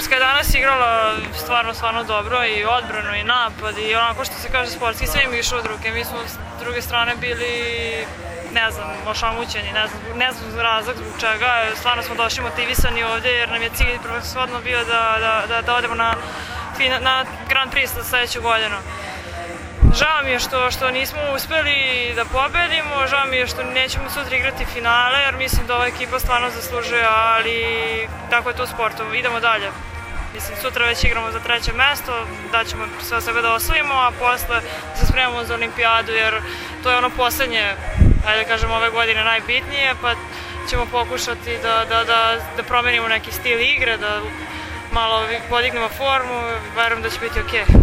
Švedska je danas igrala stvarno dobro i odbranu i napad i onako što se kaže sportski, sve im išlo od ruke. Mi smo s druge strane bili, ne znam, ošamućeni, ne znam razlog zbog čega. Stvarno smo došli motivisani ovdje jer nam je cilj prvenstveno bio da odemo na Grand Prix za sledeću godinu. Žao mi je što nismo uspeli da pobedimo, žao mi je što nećemo sutra igrati finale jer mislim da ova ekipa stvarno zaslužuje, ali tako je to u sportu. Idemo dalje. Mislim, sutra već igramo za treće mesto, da ćemo sve sebe da osvojimo, a posle se spremamo za olimpijadu jer to je ono poslednje, ajde da kažem, ove godine najbitnije, pa ćemo pokušati da promenimo neki stil igre, da malo podignemo formu, verujem da će biti okej.